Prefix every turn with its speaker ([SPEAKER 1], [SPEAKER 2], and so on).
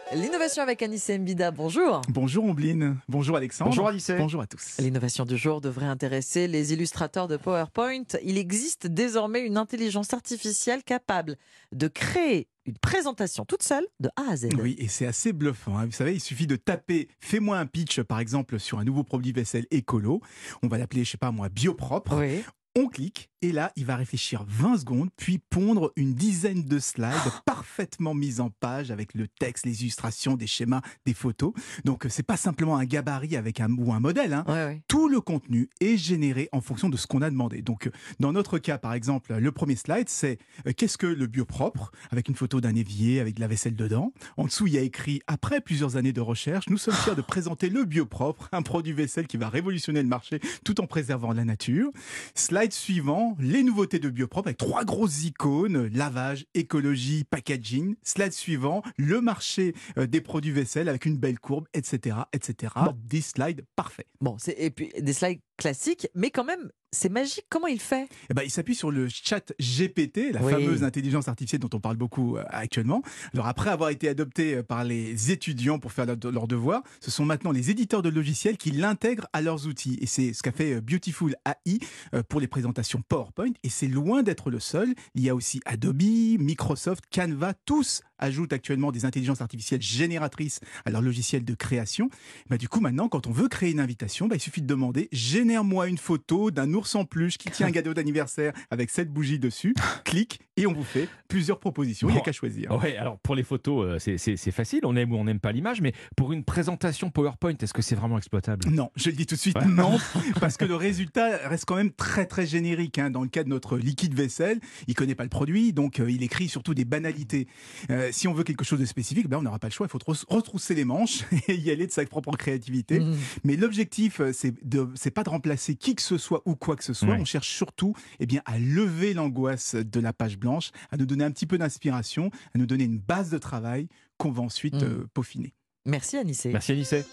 [SPEAKER 1] L'innovation avec Anissé Mbida, bonjour.
[SPEAKER 2] Bonjour Ombline, bonjour Alexandre.
[SPEAKER 3] Bonjour Alice.
[SPEAKER 2] Bonjour à tous.
[SPEAKER 1] L'innovation du jour devrait intéresser les illustrateurs de PowerPoint. Il existe désormais une intelligence artificielle capable de créer une présentation toute seule de A à Z.
[SPEAKER 2] Oui, et c'est assez bluffant, hein. Vous savez, il suffit de taper « Fais-moi un pitch » par exemple sur un nouveau produit vaisselle écolo. On va l'appeler, je sais pas moi, biopropre.
[SPEAKER 1] Oui.
[SPEAKER 2] On clique et là, il va réfléchir 20 secondes, puis pondre une dizaine de slides parfaitement mis en page avec le texte, les illustrations, des schémas, des photos. Donc, c'est pas simplement un gabarit avec un modèle, hein.
[SPEAKER 1] Ouais.
[SPEAKER 2] Tout le contenu est généré en fonction de ce qu'on a demandé. Donc, dans notre cas, par exemple, le premier slide, c'est qu'est-ce que le biopropre, avec une photo d'un évier, avec de la vaisselle dedans. En dessous, il y a écrit, après plusieurs années de recherche, nous sommes fiers de présenter le biopropre, un produit vaisselle qui va révolutionner le marché tout en préservant la nature. Slide suivant, les nouveautés de biopropre avec 3 grosses icônes, lavage, écologie, packaging. Slide suivant, le marché des produits vaisselle avec une belle courbe, etc. etc.
[SPEAKER 1] Bon.
[SPEAKER 2] 10 slides parfaits.
[SPEAKER 1] Bon, et puis des slides classiques, mais quand même, c'est magique. Comment il fait?
[SPEAKER 2] Eh ben, il s'appuie sur le chat GPT, la
[SPEAKER 1] Oui.
[SPEAKER 2] fameuse intelligence artificielle dont on parle beaucoup actuellement. Alors après avoir été adopté par les étudiants pour faire leurs devoirs, ce sont maintenant les éditeurs de logiciels qui l'intègrent à leurs outils. Et c'est ce qu'a fait Beautiful AI pour les présentations PowerPoint. Et c'est loin d'être le seul. Il y a aussi Adobe, Microsoft, Canva, tous ajoutent actuellement des intelligences artificielles génératrices à leur logiciel de création. Bah, du coup, maintenant, quand on veut créer une invitation, bah, il suffit de demander « Génère-moi une photo d'un ours en peluche qui tient un gâteau d'anniversaire avec cette bougie dessus. » Clique et on vous fait plusieurs propositions. Il n'y a qu'à choisir.
[SPEAKER 3] Ouais, alors pour les photos, c'est facile, on aime ou on n'aime pas l'image, mais pour une présentation PowerPoint, est-ce que c'est vraiment exploitable?
[SPEAKER 2] Non, je le dis tout de suite, non, parce que le résultat reste quand même très très générique, hein. Dans le cas de notre liquide vaisselle, il connaît pas le produit, donc il écrit surtout des banalités. Si on veut quelque chose de spécifique, ben on n'aura pas le choix, il faut retrousser les manches et y aller de sa propre créativité. Mais l'objectif, c'est pas de remplacer qui que ce soit ou quoi que ce soit.
[SPEAKER 3] Ouais.
[SPEAKER 2] On cherche surtout, à lever l'angoisse de la page blanche, à nous donner un petit peu d'inspiration, à nous donner une base de travail qu'on va ensuite peaufiner.
[SPEAKER 1] Merci Anissé.
[SPEAKER 3] Merci Alice.